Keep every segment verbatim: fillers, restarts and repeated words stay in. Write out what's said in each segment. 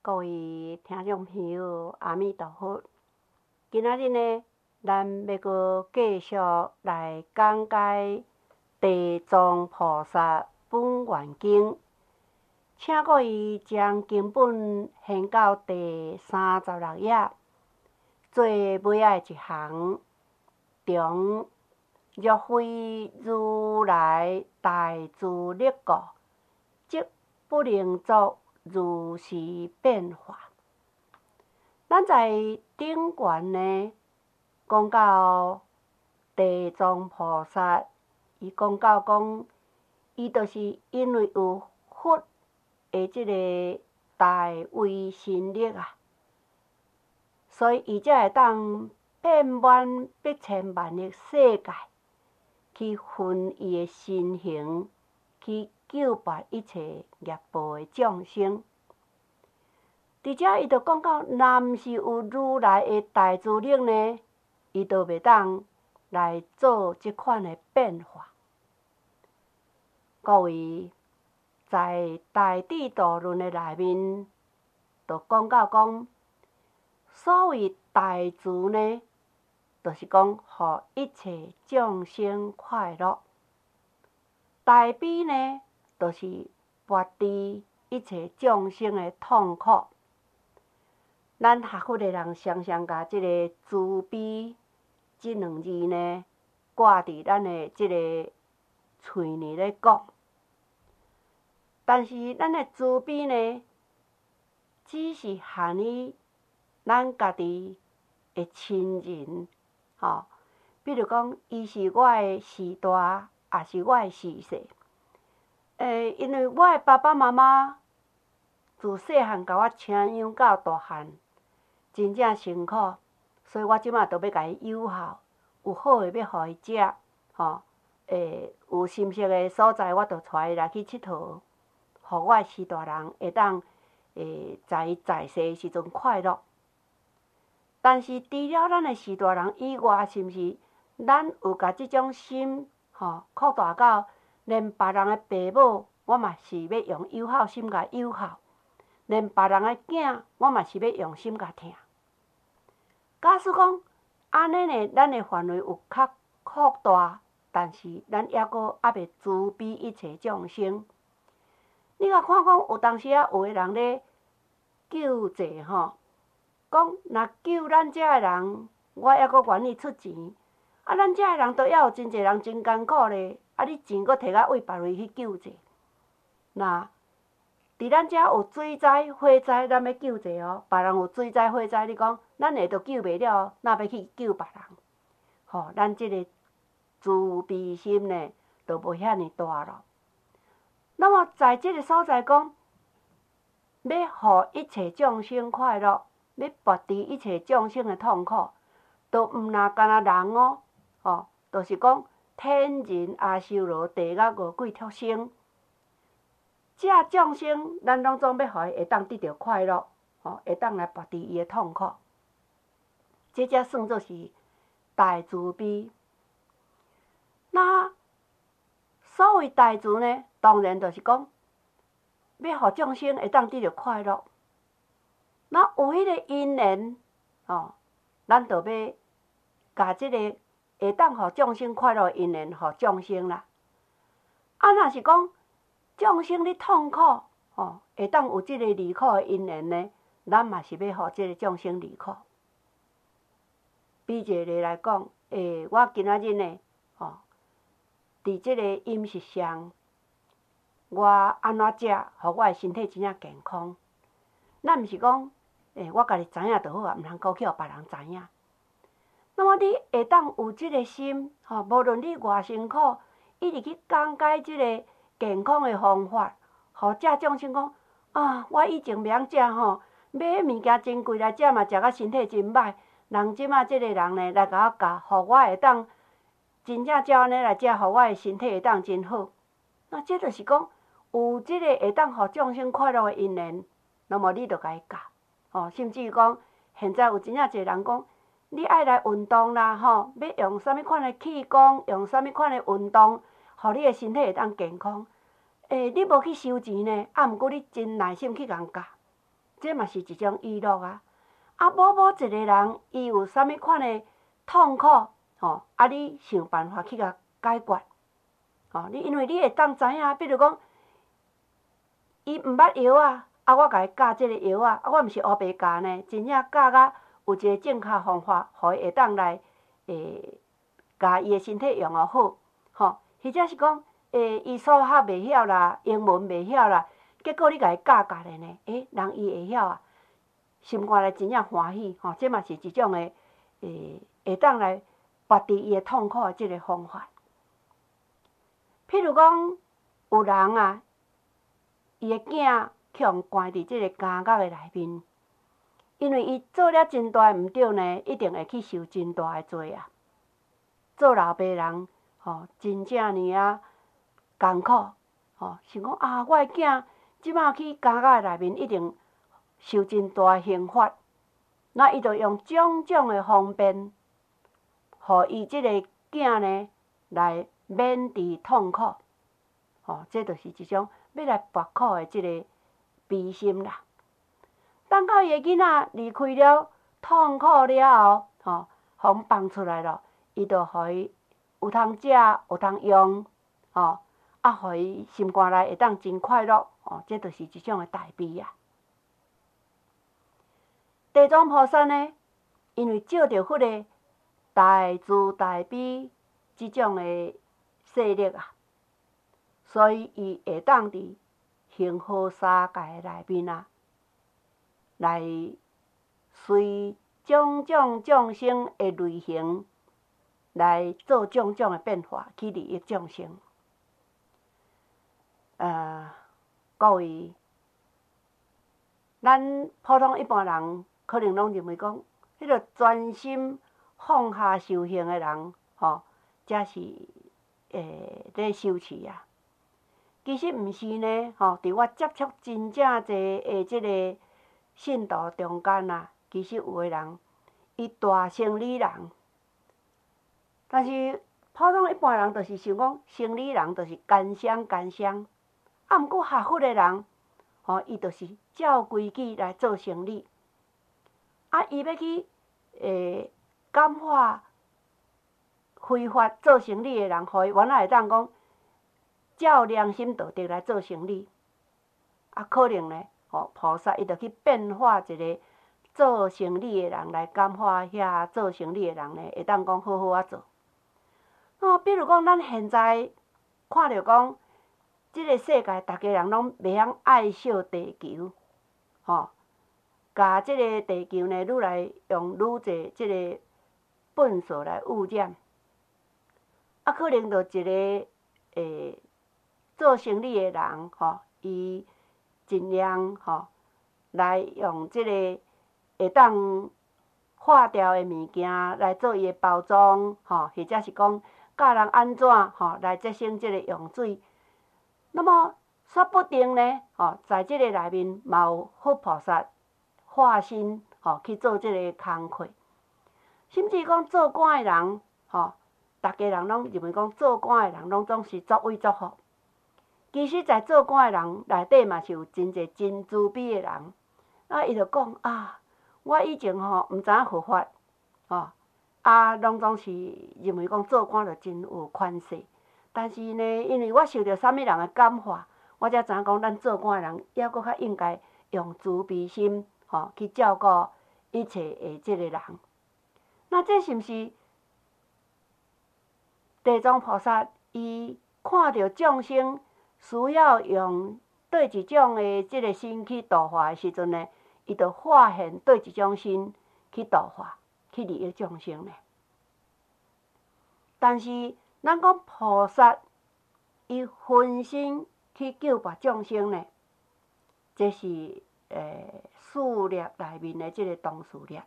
各位听众朋友，阿弥陀佛。今仔日呢，咱要阁继续来讲解地藏菩萨本愿经，请各位将经本掀到第三十六页，最尾仔一行，中若非如来大智力故，即不能作如是变化。咱在顶悬呢，讲到地藏菩萨，伊讲到讲，伊就是因为有佛的即个大威神力啊，所以伊才会当遍满八千万的世界，去分伊的身形，去救拔一切业报的众生。伫遮伊就讲到，若毋是有如来的大智力呢，伊就袂当来做即款的变化。各位，在《大智度论》的内面，就讲到讲，所谓大智呢，就是讲，互一切众生快乐；大悲呢，就是拔除一切众生的痛苦。咱学佛的人常常甲即个慈悲即两字呢，挂伫咱的即个喙里咧讲。但是咱的慈悲呢，只是限于咱家己的亲人，吼。比如讲，伊是我的时大，也是我的时细。诶，因为我的爸爸妈妈自细汉甲我请养到大汉，真正辛苦，所以我即马着要甲伊友好，有好诶要互伊食，吼。诶，有心色诶所在，我着带伊来去佚佗，互我诶时大人会当诶在伊在世诶时阵快乐。但是除了咱诶时大人以外，是毋是咱有甲即种心，吼，扩大到连别人诶爸母，我嘛是要用友好心甲友好。连别人诶囝，我嘛是要用心甲疼。假使讲安尼呢，咱诶范围有较扩大，但是咱抑阁还袂慈悲一切众生。你甲看看，有当时啊，有诶人咧救济吼，讲若救咱遮诶人，我抑阁愿意出钱。啊，咱遮诶人都抑有真侪人真艰苦咧，啊，你钱阁摕甲为别位去救济，那？伫咱遮有水灾、火灾，咱要救济哦。别人有水灾、火灾，你讲咱下都救袂了，哪要去救别人？吼，咱即个慈悲心呢，就无遐尼大咯。那么在即个所在讲，要互一切众生快乐，要拔除一切众生的痛苦，都毋若干那人哦，吼，就是讲天人阿修罗地狱五鬼畜生。遮众生，咱拢总要互伊会当得到快乐，吼，会当来拔除伊的痛苦。这才算作是大慈悲。那所谓大慈呢，当然就是讲，要互众生会当得到快乐。那有迄个因缘，吼，咱就要甲即个会当互众生快乐的因缘，互众生啦。啊，若是讲，众生咧痛苦，吼，会当有即个离苦的因缘呢，咱嘛是要互即个众生离苦。比一个例来讲，诶，我今仔日呢，吼，伫即个饮食上，我安怎食，互我的身体真正健康。咱毋是讲，诶，我家己知影就好啊，毋通讲去互别人知影。那么你会当有即个心，吼，无论你偌辛苦，一直去讲解即个健康的方法，互遮众生讲啊，我以前袂晓食吼，买物件真贵来食嘛，食甲身体真歹。人即马即个人呢来甲我教，互我会当真正照安尼来食，互我的身体会当真好。那这就是讲有即个会当互众生快乐的因缘，那么你着甲伊教，吼，甚至于讲现在有真正侪人讲，你爱来运动啦，吼，要用啥物款的气功，用啥物款的运动，互你的身体会当健康。诶，你无去收钱呢，啊，毋过你真耐心去甲人教， 这嘛是一种娱乐啊。啊，某某一个人，伊有啥物款的痛苦，吼，啊，你想办法去甲解决，吼，你因为你会当知影，比如讲，伊毋捌药啊，啊，我甲伊教即个药啊，啊，我毋是黑白教呢，真正教甲有一个正确方法，互伊会当来，诶，甲伊的身体用互好，吼，或者是讲，诶，伊数学袂晓啦，英文袂晓啦，结果你甲伊教教咧呢，诶，人伊会晓啊。心肝内真正欢喜，吼，这嘛是一种诶，诶，会当来拔除伊诶痛苦诶即个方法。譬如讲，有人啊，伊诶囝去互关伫即个监狱诶内面，因为伊做了真大毋对呢，一定会去受真大诶罪啊。做老爸人，吼，真正呢啊艰苦，吼，想讲啊，我诶囝即摆去监狱诶内面，一定受真大刑罚，那伊就用种种的方便，互伊即个囝呢来免除痛苦，吼，这就是一种要来拔苦的即个悲心啦。等到伊的囡仔离开了痛苦了后，吼，互放出来了，伊就互伊有通食，有通用，吼，啊，互伊心肝内会当真快乐，吼，这就是一种的大悲啊。地藏菩萨呢，因为照着迄个大慈大悲即种的势力啊，所以伊会当伫恒河沙界内面啊，来随种种众生的类型来做种种的变化，去利益众生。呃，各位，咱普通一般人，可能拢认为讲，迄个专心放下修行的人，吼，才是诶咧修持啊。其实毋是呢，吼，伫我接触真正侪诶即个信徒中间啊，其实有诶人，伊大生理人，但是普通一般人就是想讲，生理人就是奸商奸商，啊，毋过学佛诶人，吼，伊就是照规矩来做生理。啊，伊要去诶感化非法做生理诶人，互伊原来会当讲照良心道德来做生理。啊，可能呢，吼，菩萨伊就去变化一个做生理诶人来感化遐做生理诶人呢，会当讲好好啊做。哦，比如讲，咱现在看着讲，即个世界逐家人拢袂晓爱惜地球，吼。甲即个地球呢，愈来用愈侪即个粪扫来污染，啊，可能就一个诶做生理诶人，吼，伊尽量吼来用即个会当化掉诶物件来做伊诶包装，吼，或者是讲教人安怎吼来节省即个用水。那么说不定呢，吼，在即个内面嘛有佛菩萨化身，吼，去做即个工课，甚至讲做官诶人，吼，逐家人拢认为讲做官诶人拢总是作威作福。其实，在做官诶人内底嘛是有真侪真慈悲诶人，啊，伊就讲啊，我以前吼毋知影佛法，吼，啊，拢总是认为讲做官就真有权势，但是呢，因为我受着啥物人诶感化，我才知影讲咱做官诶人抑阁较应该用慈悲心。吼，去照顾一切的即个人，那这是毋是地藏菩萨伊看到众生需要用对一种的即个心去度化的时阵呢，伊就化现对一种心去度化，去利益众生呢？但是咱讲菩萨伊分身去救拔众生呢，这是诶。事业内面的即个同事业，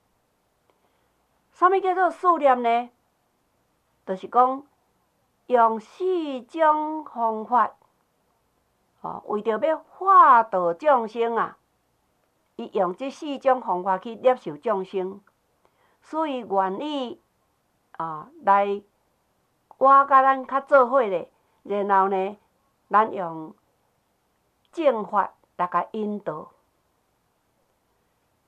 啥物叫做事业呢？就是讲用四种方法，吼，为着要化度众生啊，伊用即四种方法去接受众生，所以愿意啊来我甲咱较做伙咧，然后呢，咱用正法来甲引导。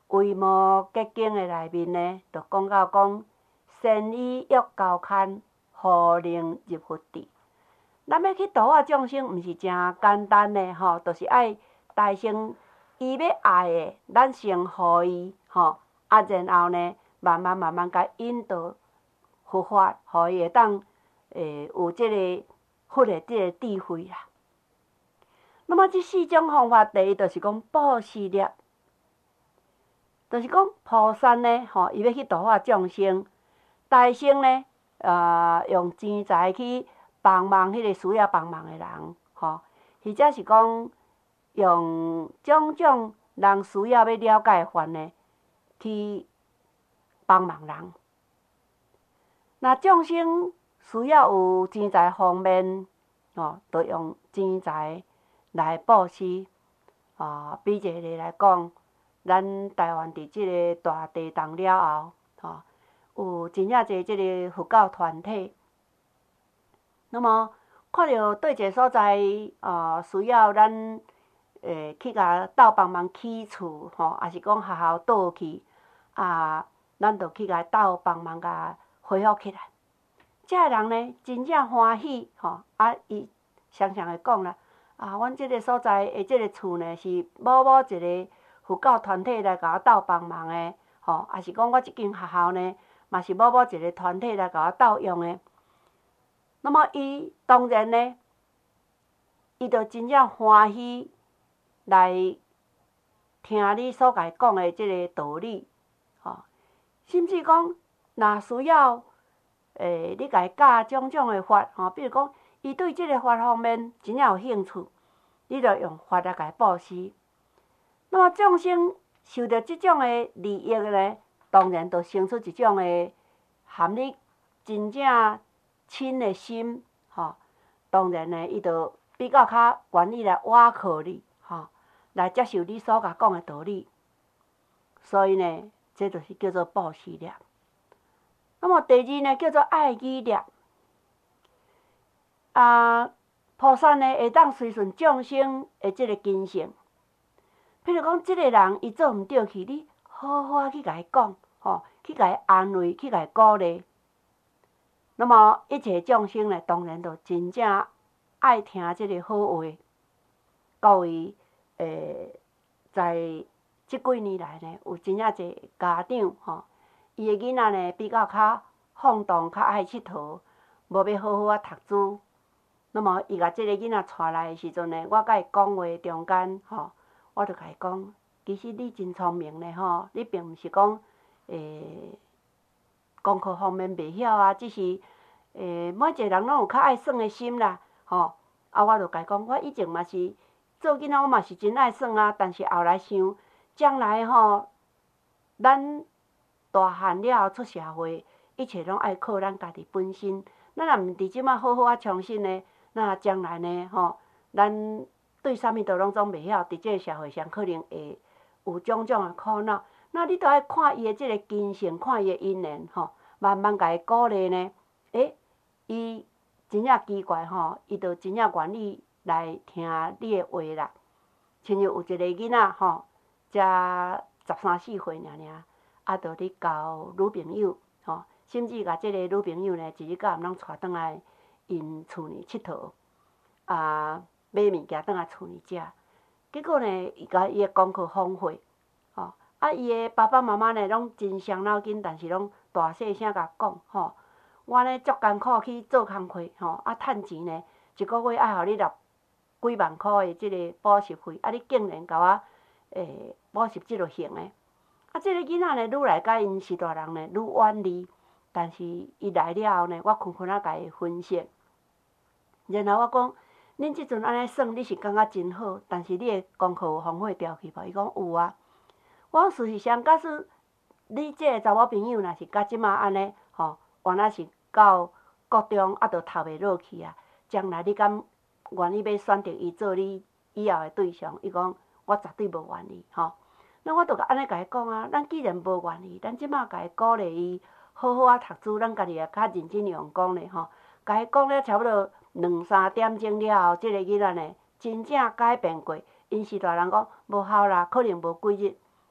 为无结经的内面呢，就讲到讲，先以欲交牵，何能入佛智。咱要去度化众生，毋是诚简单的吼，就是爱大成伊要爱的，咱先互伊吼，啊，然后呢，慢慢慢慢甲引导佛法，互伊会当诶有即个佛的即个智慧啦。那么即四种方法，第一就是讲布施业，就是讲菩萨呢，吼，伊要去度化众生，大乘呢，呃，用钱财去帮忙迄个需要帮忙的人，吼，或者是讲用种种人需要要了解的法呢，去帮忙人。那众生需要有钱财方面，吼，就用钱财来布施。啊，比一个来讲，咱台湾伫即个大地震了后，吼，有真正侪即个佛教团体。那么看到对一个所在，呃，需要咱诶去甲斗帮忙起厝，吼，也是讲学校倒去，啊，咱着去甲斗帮忙甲恢复起来。遮个人呢，真正欢喜，吼，啊，伊常常会讲啦，啊，阮即个所在的即个厝呢，是某某一个佛教团体来甲我斗帮忙的，吼，也是讲我即间学校呢，嘛是某某一个团体来甲我斗用的。那么伊当然呢，伊就真正欢喜来听你所甲伊讲的即个道理，吼，甚至讲若需要诶，你甲伊教种种的法，吼，比如讲伊对即个法方面真正有兴趣，你着用法来甲伊布施。那么众生受到即种的利益呢，当然着生出一种的含你真正亲的心，吼。当然呢，伊着比较较愿意来倚靠你，吼，来接受你所甲讲的道理。所以呢，这就是叫做布施业。那么第二呢，叫做爱语业。啊，菩萨呢会当随顺众生的即个精神。譬如讲，即个人伊做毋对去，你好好啊去甲伊讲，吼，去甲伊安慰，去甲伊鼓励。那么一切众生呢，当然就真正爱听即个好话。到位诶，在即几年来呢，有真正侪家长吼，伊的囡仔呢比较较放荡，较爱佚佗，无要好好啊读书。那么伊甲即个囡仔带来的时阵呢，我甲伊讲话中间吼，我着甲伊讲，其实你真聪明呢吼，你并毋是讲诶功课方面袂晓啊，只是诶每一个人拢有较爱算的心啦，吼。啊，我着甲伊讲，我以前嘛是做囡仔，我嘛是真爱算啊，但是后来想，将来吼，咱大汉了后出社会，一切拢爱靠咱家己本身。咱若毋伫即摆好好啊创新呢，那将来呢吼，咱对啥物都拢总袂晓，伫即个社会上可能会有种种的苦恼。那你着爱看伊的即个精神，看伊的因缘吼，慢慢甲伊鼓励呢。诶，伊真正奇怪吼，伊着真正愿意来听你的话啦。亲像有一个囡仔吼，才十三四岁尔尔，啊，着咧交女朋友吼，甚至甲即个女朋友呢，一日到暗拢带转来因厝里佚佗，啊，买物件转来厝里食。结果呢，伊甲伊的功课荒废，吼，啊，伊的爸爸妈妈呢，拢真伤脑筋，但是拢大细声甲讲，吼，我呢足艰苦去做工课，吼，啊，趁钱呢，一个月爱互你纳几万箍的即个补习费，啊，你竟然甲我诶补习即落行的。啊，即个囡仔呢，愈来甲因是大人呢愈远离，但是伊来了后呢，我空空啊甲伊分析，然后我讲，恁即阵安尼算，你是感觉真好，但是你的功课有荒废掉去无？伊讲有啊。我讲事实上，假使你即个查某朋友若是甲即马安尼，吼，原来是到国中啊，着读袂落去啊，将来你敢愿意要选择伊做你以后的对象？伊讲我绝对无愿意，吼。那我着甲安尼甲伊讲啊，咱既然无愿意，咱即马甲伊鼓励伊好好啊读书，咱家己也较认真用功咧，吼。甲伊讲了差不多两三点钟了后，即个囡仔呢，真正改变过。因是大人讲无效啦，可能无几日，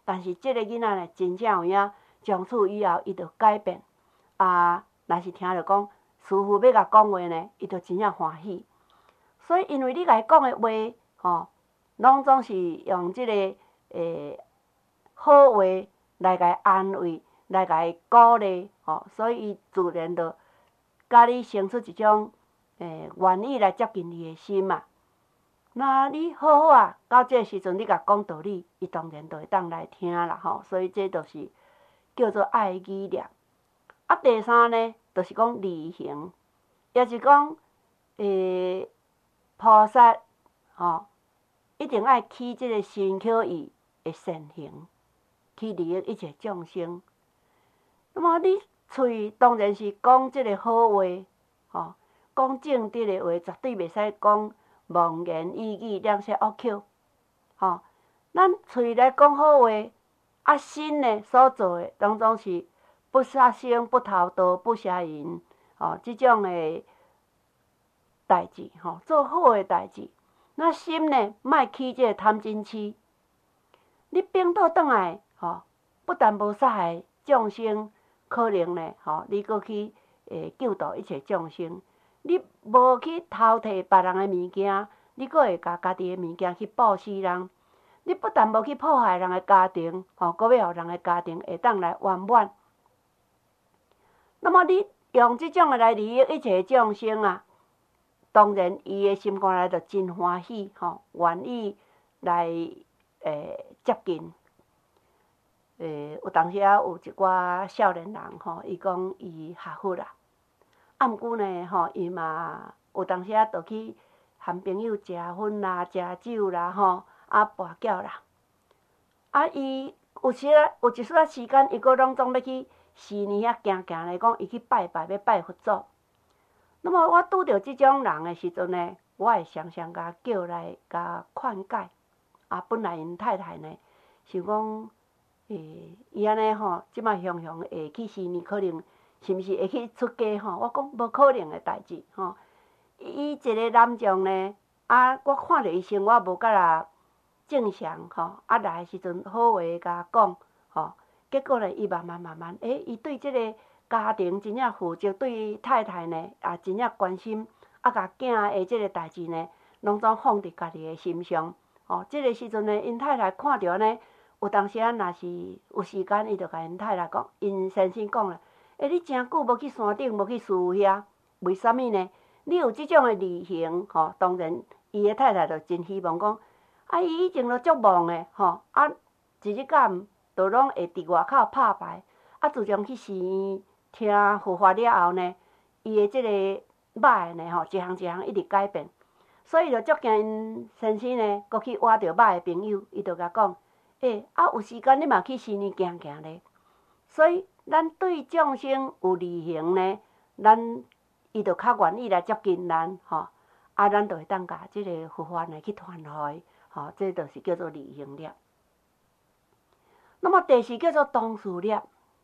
但是即个囡仔呢，真正有影，从此以后伊就改变。啊，若是听着讲师傅要甲讲话呢，伊就真正欢喜。所以因为你甲伊讲的话，吼，拢总是用即、这个诶好话来甲伊安慰，来甲伊鼓励，吼，所以伊自然就甲你生出一种诶愿意来接近你的心嘛。那你好好啊，到这个时阵你甲讲道理，伊当然就会当来听啦，吼。所以这就是叫做爱的语念。啊，第三呢，就是讲利行，也是讲诶菩萨吼，一定爱起即个身口意的善行，去利益一切众生。那么你喙当然是讲即个好话，吼，讲正直的话，绝对袂使讲妄言语语、两舌恶口，吼。咱喙来讲好话，啊心呢所做的，当总是不杀生、不偷盗、不邪淫，吼，即种的代志，吼，做好的代志。那心呢，莫起即个贪嗔痴。你变倒转来，吼，不但无杀害众生，可能呢，吼，你阁去诶救度一切众生。你无去偷摕别人的物件，你阁会甲家己的物件去布施人。你不但无去破坏人的家庭，吼，阁要互人的家庭会当来圆满。那么你用即种的来利益一切众生啊，当然伊的心肝内就真欢喜，吼，愿意来诶接近。诶，有当时啊有一寡少年人吼，伊讲伊学佛啦，啊毋过呢吼，伊嘛有当时啊就去含朋友食薰啦、食酒啦，吼，啊跋筊啦。啊，伊有时啊有一撮时间，伊阁拢总要去寺庙遐行行来讲，伊去拜拜，要拜佛祖。那么我拄着即种人的时阵呢，我会常常甲叫来甲劝解。啊，本来因太太呢想讲，诶，伊安尼吼，即摆雄雄会去寺庙，可能是毋是会去出家吼？我讲无可能的代志吼。伊一个男将呢，啊，我看着伊生活无甲啦正常吼，啊来的时阵好话甲讲吼，结果呢，伊慢慢慢慢，诶，伊对即个家庭真正负责，对太太呢也真正关心，啊，甲囝的即个代志呢，拢总放伫家己的心上。哦，即个时阵呢，因太太看着呢，有当时啊，若是有时间，伊就甲因太太讲，因先生讲啦，诶，你诚久无去山顶，无去师傅遐，为什么呢？你有即种的利行，吼，当然，伊的太太就真希望讲，啊，伊以前就足忙的，吼，啊，一日到暗就拢会伫外口拍牌，啊，自从去寺院听佛法了后呢，伊的即个歹呢，吼，一项一项一直改变。所以就足惊因先生呢，阁去挖着歹的朋友，伊就甲讲，诶、欸，啊有时间你嘛去寺院行行咧。所以咱对众生有利行呢，咱伊就较愿意来接近咱，吼，啊，咱就会当甲即个佛法呢去传开，吼，这就是叫做利行念。那么第四叫做当事念，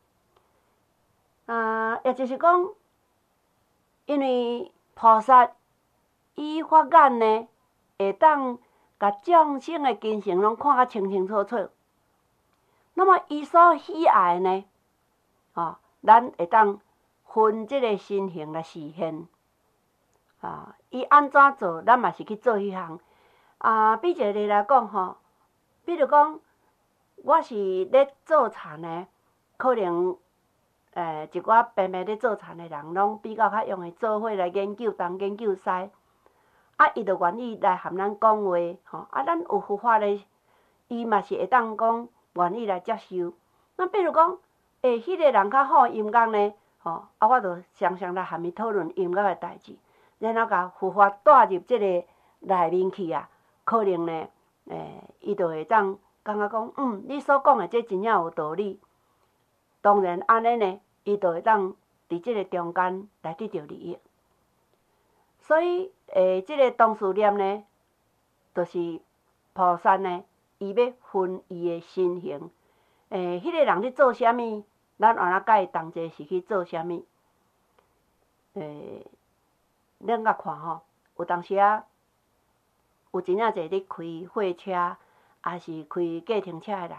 啊，也就是讲，因为菩萨。伊法眼呢，会当甲众生的根性拢看较清清楚楚。那么伊所喜爱呢，哦，咱会当分即个身形来实现。啊，伊安怎做，咱嘛是去做迄项。啊，比一个例来讲吼，比如讲，我是咧做田的，可能诶一寡平平咧做田的人，拢比较较容易做伙来研究东研究西。啊，伊就愿意来含咱讲话，吼，啊，咱有佛法咧，伊嘛是会当讲愿意来接受。那比如讲，诶，迄个人较好音乐呢，吼，啊，我就常常来含伊讨论音乐的代志，然后甲佛法带入即个内面去啊，可能呢，诶，伊就会当感觉讲，嗯，你所讲的这真正有道理。当然，安尼呢，伊就会当伫即个中间来得到利益。所以，诶，即个当事念呢，就是菩萨呢，伊要分伊的身形。诶，迄个人咧做啥物，咱安怎甲伊同齐是去做啥物？诶，咱甲看吼，有当时啊，有真正侪咧开货车，也是开计程车的人，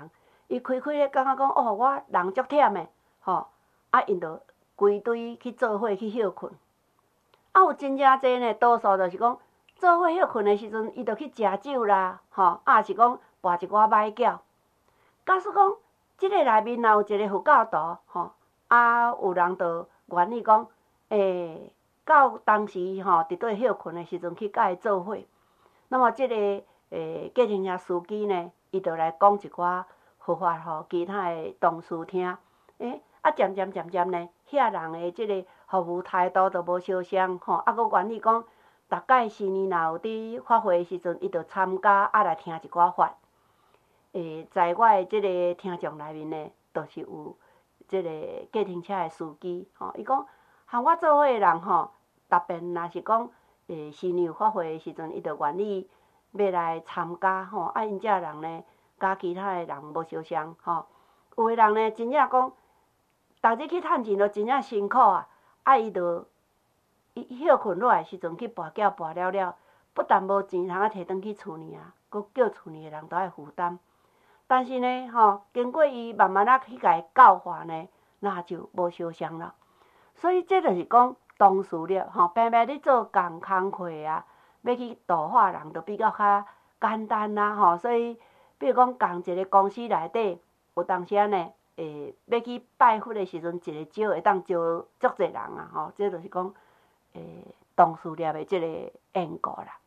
伊开开咧感觉讲，哦，我人足忝诶，吼，啊，因着规堆去做伙去休困。啊，有真正济呢，多数就是讲做伙休困诶时阵，伊着去食酒啦，吼，啊是讲跋一寡歹搅。假使讲即个内面若有一个佛教徒，吼，啊，有人着愿意讲，诶，到当时吼，伫对休困诶时阵去甲伊做伙。那么即个诶，计程车司机呢，伊着来讲一寡佛法互其他诶同事听。诶，啊，渐渐渐渐呢，遐人诶即个服务态度着无相像，吼，啊，佫愿意讲，逐届新年若有伫法会诶时阵，伊着参加，啊来听一寡法。诶，在我诶即个听众内面呢，著是有即个计程车诶司机，吼，伊讲和我做伙诶人吼，逐遍若是讲诶新年有法会诶时阵，伊着愿意要来参加，吼，啊，因遮人呢，甲其他诶人无相像，吼，有诶人呢，真正讲，逐日去趁钱着真正辛苦啊，啊，伊着伊休困落来时阵去跋筊跋了了，不但无钱通啊摕转去厝里啊，佫叫厝里诶人都爱负担。但是呢，吼，经过伊慢慢啊去甲伊教化呢，那就无相像了。所以这就是讲同事力，吼，平平咧做共工课啊，要去度化人，就比较较简单啦，吼。所以，比如讲共一个公司内底，有当时啊呢，诶，要去拜佛的时阵，一个招会当招足侪人啊，吼，这就是讲，诶，同事力的这个缘故啦。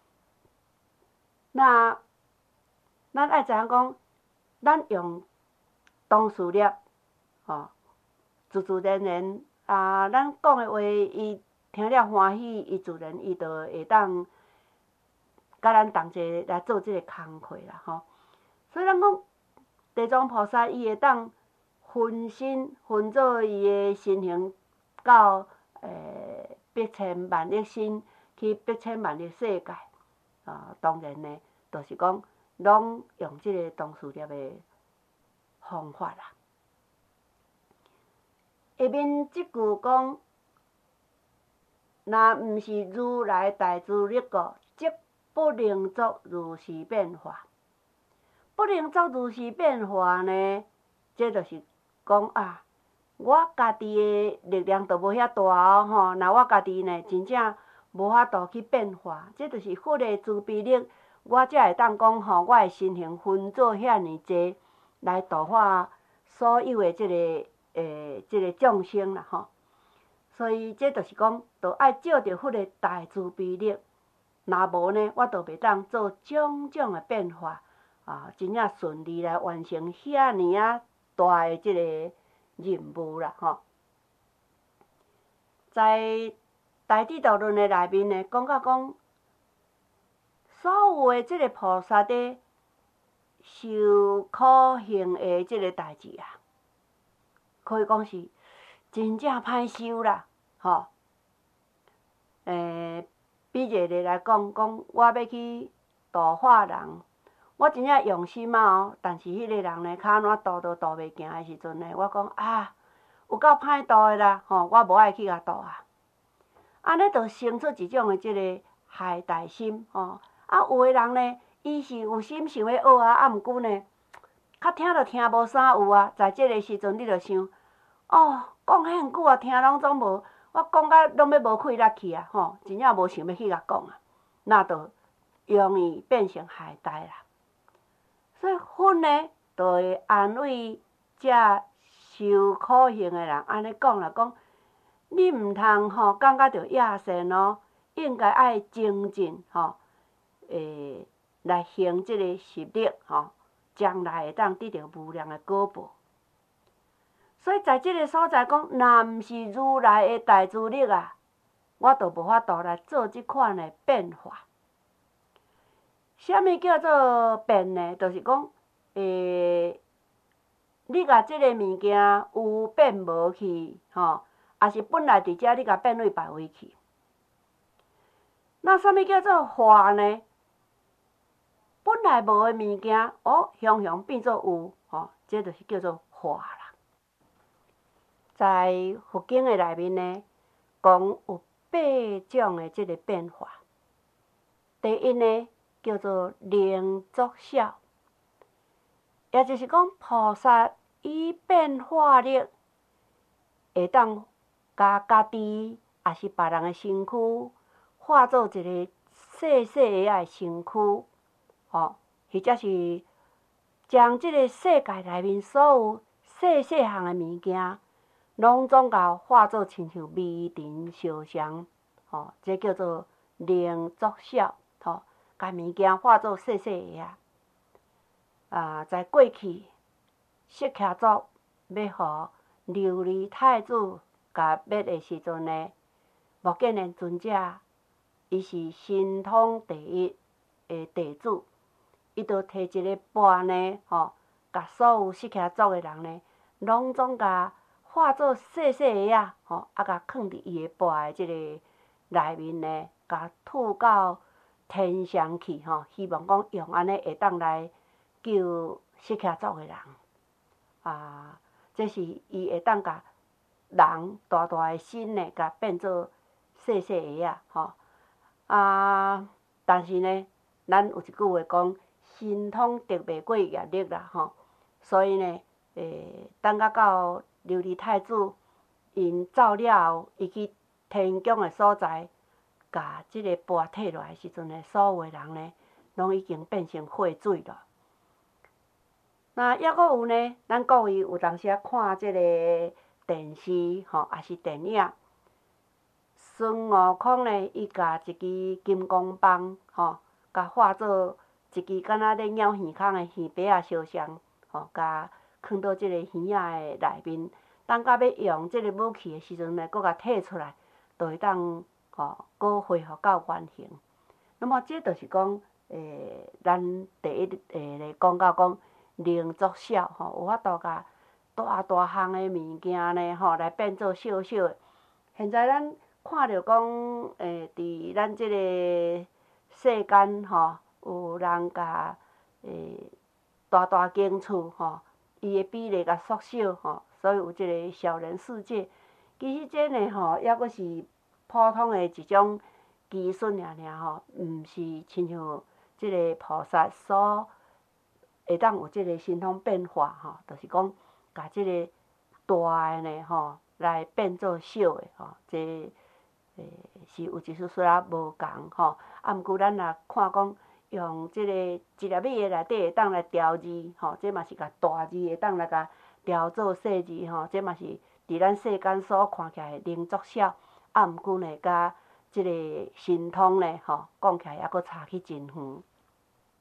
那咱爱知影讲。咱用同事力，吼，自自然然啊，咱讲诶话，伊听了欢喜，伊自然伊就会当甲咱同齐来做即个工课啦，吼。所以咱讲地藏菩萨，伊会当分身分做伊诶身形到诶百千万亿身去百千万亿世界，啊，当然呢，就是讲。拢用即个同事业的方法啦。下面即句讲，若毋是如来大智力故，即不能作如是变化。不能作如是变化呢，这就是讲啊，我家己的力量都无遐大哦，吼。若我家己呢，真正无法度去变化，这就是佛的慈悲力。我才会当讲吼，我的身形分做遐尼济，来度化所有的即个诶，即个众生啦吼。所以这就是讲，着爱照着佛的大慈悲力，若无呢，我着袂当做种种的变化啊，真正顺利来完成遐尼啊大的即个任务啦吼。在大智度论的内面呢，讲到讲。所有的即个菩萨的受苦行的即个代志啊，可以讲是真正歹受啦，吼。诶，比一个来讲，讲我要去度化人，我真正用心啊哦，但是迄个人呢，骹安怎度都度袂行的时阵呢，我讲啊，有够歹度的啦，吼，我无爱去甲度啊。安尼就生出一种的即个害大心，吼。啊，有诶人呢，伊是有心想要学啊，啊，毋过呢，较听着听无啥有啊。在即个时阵，你着想，哦，讲遐久啊，听拢总无，我讲甲拢要无气力去啊，吼，真正无想要去甲讲啊，那着容易变成害大啦。所以佛呢，就会安慰遮受苦行诶人，安尼讲啦，讲你毋通吼感觉着野善哦，应该爱精进吼。诶，来行即个实力吼，将来会当得到无量的果报。所以在即个所在讲，若毋是如来的大智力啊，我就无法度来做即款的变化。啥物叫做变呢？就是讲，诶，你甲即个物件有变无去，吼，也是本来伫遮，你甲变位别位去。那啥物叫做化呢？本来无诶物件，哦，雄雄变做有，吼，这就是叫做化啦。在佛经诶内面呢，讲有八种诶即个变化。第一呢，叫做能作晓。 也就是讲，菩萨以变化力，会当甲家己，也是别人诶身躯，化作一个细细个仔诶身躯，吼，或者是将即个世界内面所有细细项诶物件，拢总甲化作亲像微尘烧香，吼，这叫做能作晓，吼，甲物件化作细细个仔。啊，在过去，释迦族要互琉璃太子甲灭的时阵呢，目犍连尊者，伊是神通第一的弟子，伊就摕一个钵呢，吼，甲所有释迦族的人呢，拢总甲化作细细个仔，吼，啊，甲放伫伊个钵的即个内面呢，甲吐到天上去，吼，希望讲用安尼会当来救释迦族的人。啊，这是伊会当甲人大大诶身呢，甲变做细细个仔，吼。啊，但是呢，咱有一句话讲，神通敌袂过业力啦，吼。所以呢，诶，等甲到琉璃太子因走了后，伊去天宫诶所在，甲即个钵摕落来时阵呢，所有诶人呢，拢已经变成血水了。那抑阁有呢，咱各位有当时啊看即个电视吼，也是电影，孙悟空呢，伊甲一支金刚棒吼，甲化作一支敢若咧鸟耳孔诶耳白仔烧香，吼，甲放到即个耳仔诶内面，等甲要用即个武器诶时阵呢，搁甲摕出来，就会当吼，搁恢复到原形。那么这就是讲，诶，咱第一诶咧讲到讲。能作晓吼，有法度甲大大项诶物件呢吼，来变做小小诶。现在咱看着讲，诶，伫咱即个世间吼，有人甲诶大大间厝吼，伊诶比例甲缩小吼，所以有即个小人世界。其实这呢吼，抑阁是普通诶一种技术尔尔吼，毋是亲像即个菩萨所。会当有即个神通变化吼，就是讲，甲即个大诶呢吼，来变做小诶吼，这诶是有一丝丝仔无共吼。啊，毋过咱若看讲，用即个一粒米诶内底会当来调字吼，这嘛是甲大字会当来甲调做细字吼，这嘛是伫咱世间所看起来能作晓。啊，毋过呢，甲即个神通呢吼，讲起来抑阁差去真远。